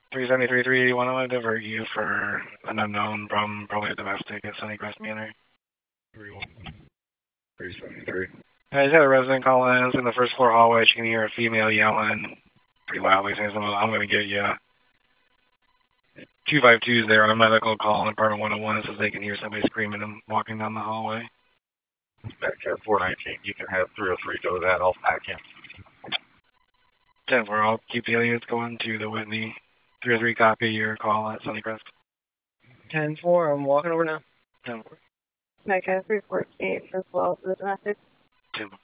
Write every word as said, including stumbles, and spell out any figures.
three seven three three, want to divert you for an unknown from probably a domestic at Sunnycrest Manor. three one three seven three. I just had a resident call in. It's in the first floor hallway. She can hear a female yelling pretty loudly, saying something, I'm going to get you. two five two is there on a medical call in apartment one oh one. It says they can hear somebody screaming and walking down the hallway. Medicare four nineteen, you can have three oh three go to that, I'll pack in. ten four, I'll keep the units going to the Whitney. three oh three, copy your call at Sunnycrest. ten four, I'm walking over now. ten four. Medicare three four eight as well for the domestic. ten four.